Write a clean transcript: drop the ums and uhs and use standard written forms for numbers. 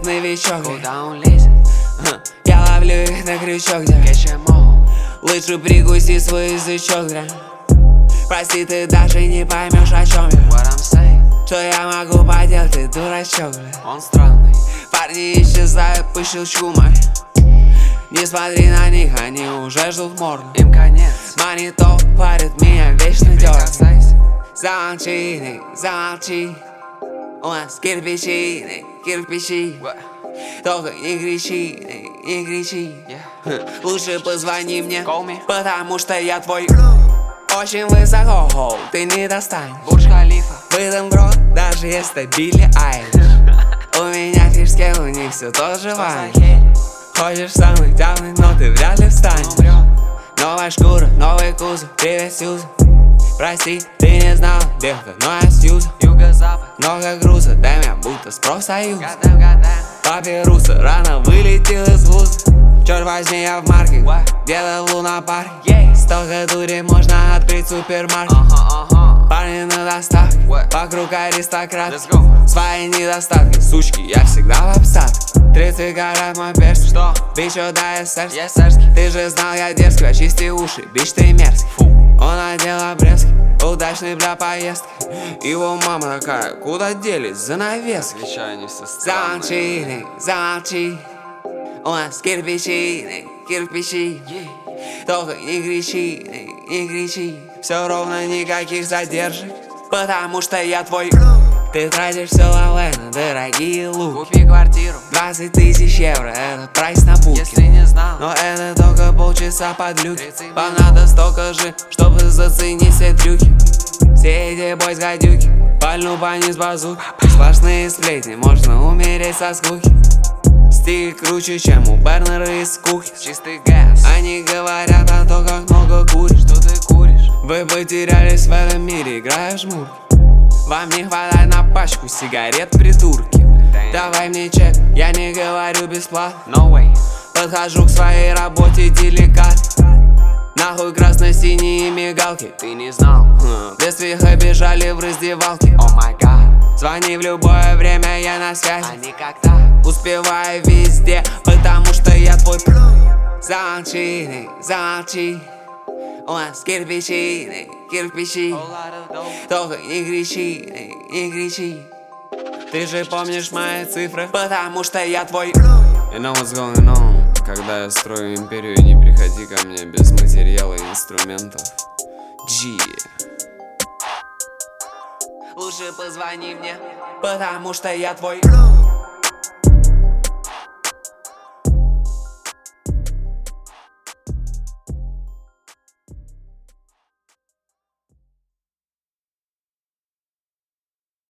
новичок. Куда он лезет? Я ловлю их на крючок, да. Лучше прикуси свой язычок, да. Прости, ты даже не поймешь, о чем я. What I'm saying? Что я могу поделать, ты дурачок, бля. Он странный. Парни исчезают по щелчку, мой. Не смотри на них, они уже ждут морду. Им конец. Монитор парит меня, вечно дёргает. Прикасайся. Замолчи, замолчи. У нас кирпичи, кирпичи. Только не кричи, не кричи. Лучше позвони мне, Call me. потому что я твой. Очень высоко, ты не достанешь. Бурдж Халифа. Выдам в рот, даже если Билли Айлиш. У меня фишки, у них все тот же вайб. Хочешь самый темный, но ты вряд ли встанешь. Новая шкура, новый кузов, привет, Сьюзан. Прости, ты не знал, девка, но я Сьюзан. Юго-запад. Много груза, дай меня будто с профсоюза. Гадам. Папируса рано вылетел из вуза. Черт возьми, я в марке, где-то в лунопарке. Столько дури, можно открыть супермаркет. Парни на доставке, вокруг аристократ. Свои недостатки, сучки, я всегда в обсадке. 30 карат мой перс. Что? Бич, да, я сэрский. Я сэрский. Ты же знал, я дерзкий, очисти уши, бич, ты мерзкий. Он одел обрезки, удачный для поездки. Его мама такая, куда делись занавески? Отвечаю, не со стороны. Замолчи, замолчи. У нас кирпичи, кирпичи. Только не кричи, не кричи. Все ровно, никаких задержек, потому что я твой. Ты тратишь все лавэ на дорогие луки. Купи квартиру. 20 тысяч евро, это прайс на Если букет. не знал. Но это только полчаса под люки. Вам надо столько же, чтобы заценить все трюки. Все эти бойс гадюки, пальну по низ базуки. Сплошные сплетни, можно умереть со скуки. Стиль круче, чем у Бернера из кухни. Чистый газ. Они говорят о том, как много куришь. Что ты куришь? Вы потерялись в этом мире, играя в жмурки. Вам не хватает на пачку сигарет, придурки. Давай мне чек, я не говорю бесплатно. No way. Подхожу к своей работе деликатно. Нахуй красно-синие мигалки. Ты не знал. Без их бежали в раздевалке. О май гад. Звони в любое время, я на связи. А никогда. Успеваю везде, потому что я твой. Замолчи, замолчи. У нас кирпичи, кирпичи. Только не кричи, не кричи. Ты же помнишь мои цифры, потому что я твой. You know what's going on? Когда я строю империю, не приходи ко мне без материала и инструментов. G. Лучше позвони мне, потому что я твой.